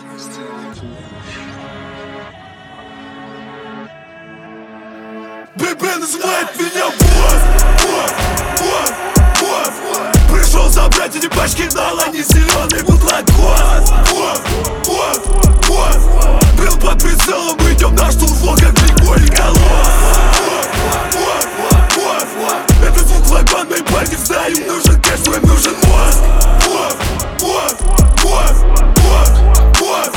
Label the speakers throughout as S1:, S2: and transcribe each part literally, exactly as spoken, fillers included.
S1: ББ называет меня босс, босс, босс, босс. Пришел забрать эти пачки нала, не зеленый бутлакос. Босс, босс, босс. Был под прицелом, мы идем на штурвал, как прикольный колосс. Босс, босс, босс. Это звук флагман, мои парни знаю, нужен кэш, твой нужен мозг. Босс, босс, босс, босс, босс.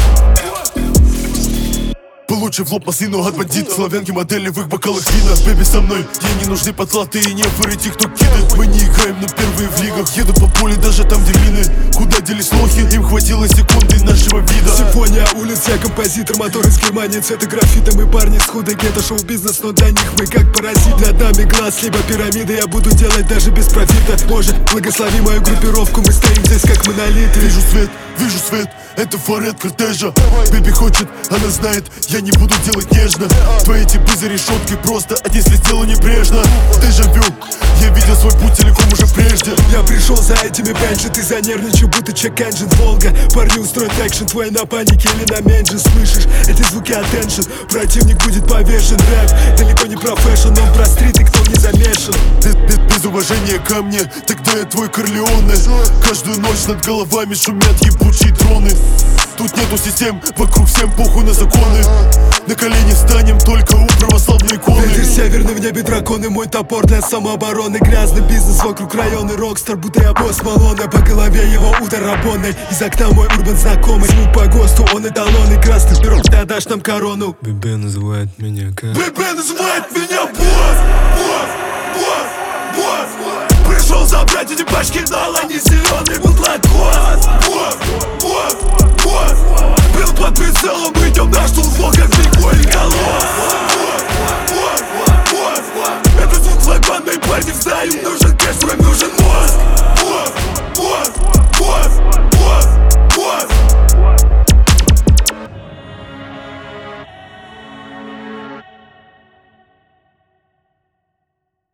S1: Получи в лоб маслину от бандит. Славянки модели в их бокалах вина. Бэби со мной, ей не нужны потлатые и не форити, кто кидает. Мы не играем, но первые в лигах. Еду по полю даже там, где мины. Куда делись лохи, им хватило секунды нашего вида. Симфония улиц, я композитор, мотор из Германии, цвета графита. Мы парни с худой гетто, шоу-бизнес, но для них мы как паразит. Над нами глаз, либо пирамиды, я буду делать даже без профита. Боже, благослови мою группировку, мы стоим здесь как монолиты. Вижу свет, вижу свет, это форет кортежа. Бэби хочет, она знает, я не буду делать нежно. Твои типы за решеткой просто, а если сделаю небрежно. Дежавю, я видел свой путь целиком уже прежде. Я пришел за этими бенджи, ты занервничал, будто чек-энджин. Волга, парни устроят экшен, твой на панике или на меньше. Слышишь, эти звуки attention, противник будет повешен. Рэп далеко не профессион, он про стрит и кто не замешан. Без, без, без уважения ко мне, тогда я твой Корлеоне. Каждую ночь над головами шумят ебучие дроны. Тут нету систем, вокруг всем похуй на законы. На колени встанем только у православной иконы. Ветер северный, в небе драконы, мой топор для самообороны. Грязный бизнес вокруг района, рокстар, будто я босс Малона. По голове его удар рабоной, из окна мой урбан знакомый. Звук по ГОСТу, он эталонный, красный пирог, ты отдашь нам корону.
S2: ББ называет меня как?
S1: ББ называет меня босс, босс, босс, босс. Пришел забрать эти пачки нала, не зеленый бутлакос. Босс, босс, босс. Был под прицелом, мы идем на штурвал, как прикольный колосс. Босс, босс, босс. Это звук флагман, мои парни знаю, нужен